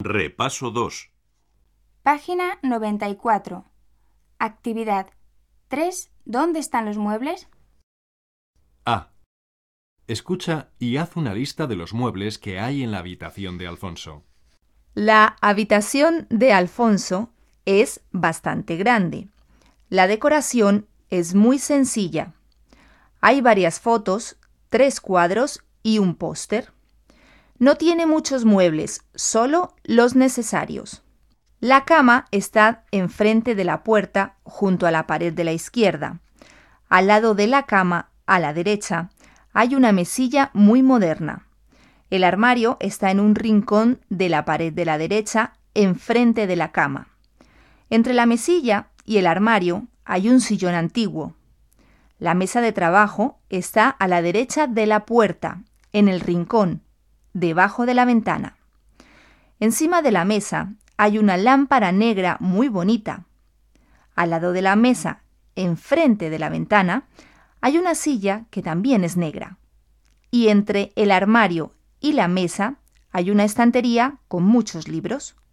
Repaso 2. Página 94. Actividad 3. ¿Dónde están los muebles? A. Escucha y haz una lista de los muebles que hay en la habitación de Alfonso. La habitación de Alfonso es bastante grande. La decoración es muy sencilla. Hay varias fotos, 3 cuadros y un póster. No tiene muchos muebles, solo los necesarios. La cama está enfrente de la puerta, junto a la pared de la izquierda. Al lado de la cama, a la derecha, hay una mesilla muy moderna. El armario está en un rincón de la pared de la derecha, enfrente de la cama. Entre la mesilla y el armario hay un sillón antiguo. La mesa de trabajo está a la derecha de la puerta, en el rincón, debajo de la ventana. Encima de la mesa hay una lámpara negra muy bonita. Al lado de la mesa, enfrente de la ventana, hay una silla que también es negra. Y entre el armario y la mesa hay una estantería con muchos libros.